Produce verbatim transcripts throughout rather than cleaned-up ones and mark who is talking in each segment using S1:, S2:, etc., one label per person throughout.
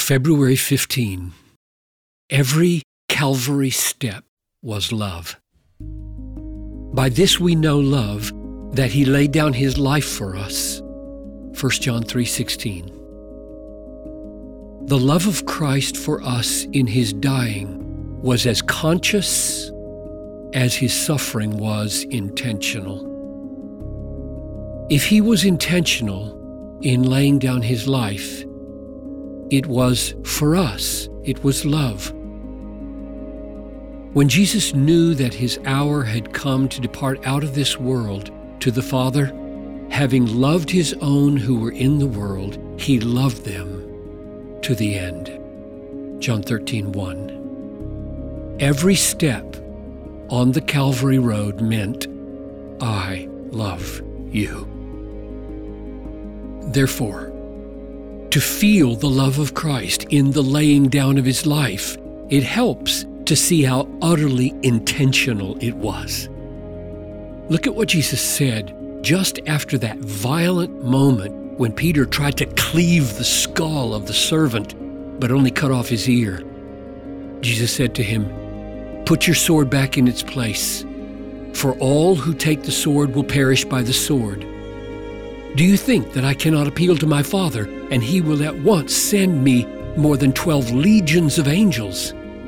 S1: February fifteenth. Every Calvary step was love. By this we know love, that he laid down his life for us. First John three sixteen. The love of Christ for us in his dying was as conscious as his suffering was intentional. If he was intentional in laying down his life, it was for us. It was love. When Jesus knew that his hour had come to depart out of this world to the Father, having loved his own who were in the world, he loved them to the end. John thirteen one. Every step on the Calvary road meant, I love you. Therefore, to feel the love of Christ in the laying down of his life, it helps to see how utterly intentional it was. Look at what Jesus said just after that violent moment when Peter tried to cleave the skull of the servant, but only cut off his ear. Jesus said to him, "Put your sword back in its place, for all who take the sword will perish by the sword. Do you think that I cannot appeal to my Father, and he will at once send me more than twelve legions of angels?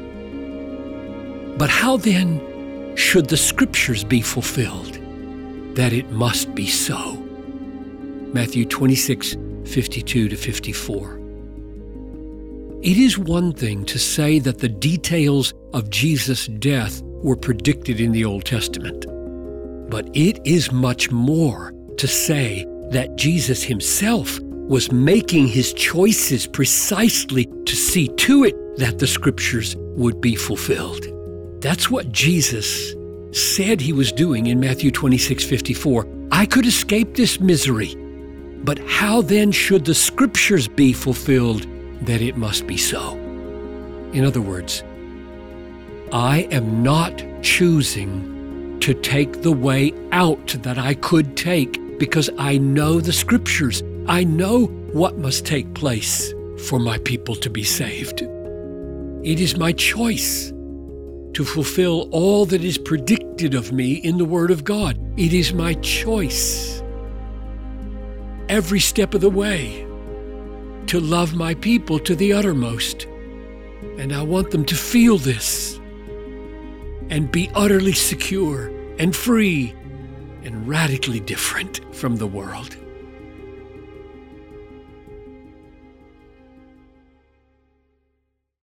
S1: But how then should the Scriptures be fulfilled, that it must be so?" Matthew twenty-six, fifty-two to fifty-four. It is one thing to say that the details of Jesus' death were predicted in the Old Testament, but it is much more to say that Jesus himself was making his choices precisely to see to it that the Scriptures would be fulfilled. That's what Jesus said he was doing in Matthew twenty-six, fifty-four. I could escape this misery, but how then should the Scriptures be fulfilled that it must be so? In other words, I am not choosing to take the way out that I could take because I know the Scriptures. I know what must take place for my people to be saved. It is my choice to fulfill all that is predicted of me in the Word of God. It is my choice every step of the way to love my people to the uttermost. And I want them to feel this and be utterly secure and free and radically different from the world.